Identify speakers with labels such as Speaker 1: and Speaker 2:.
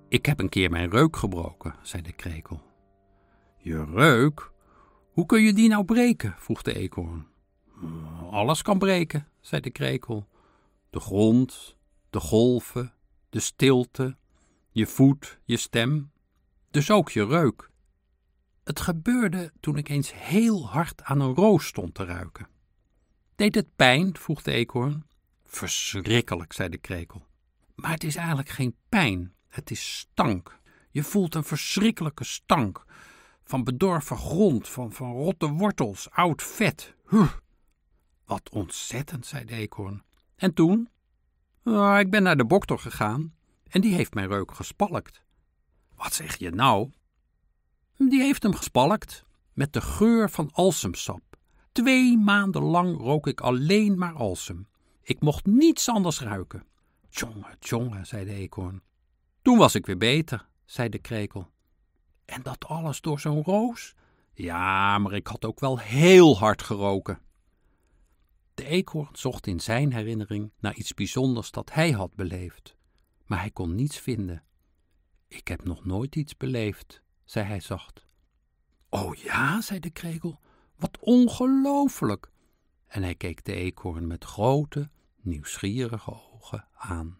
Speaker 1: Ik heb een keer mijn reuk gebroken, zei de krekel. Je reuk? Hoe kun je die nou breken? Vroeg de eekhoorn. Alles kan breken, zei de krekel. De grond, de golven, de stilte, je voet, je stem, dus ook je reuk. Het gebeurde toen ik eens heel hard aan een roos stond te ruiken. Deed het pijn? Vroeg de eekhoorn. Verschrikkelijk, zei de krekel. Maar het is eigenlijk geen pijn, het is stank. Je voelt een verschrikkelijke stank. Van bedorven grond, van rotte wortels, oud vet. Wat ontzettend, zei de eekhoorn. En toen? Ik ben naar de dokter gegaan en die heeft mijn reuk gespalkt. Wat zeg je nou? Die heeft hem gespalkt met de geur van alsemsap. 2 maanden lang rook ik alleen maar alsem. Ik mocht niets anders ruiken. Tjonge, tjonge, zei de eekhoorn. Toen was ik weer beter, zei de krekel. En dat alles door zo'n roos? Ja, maar ik had ook wel heel hard geroken. De eekhoorn zocht in zijn herinnering naar iets bijzonders dat hij had beleefd. Maar hij kon niets vinden. Ik heb nog nooit iets beleefd, zei hij zacht. Oh ja, zei de krekel, wat ongelooflijk. En hij keek de eekhoorn met grote, nieuwsgierige ogen aan.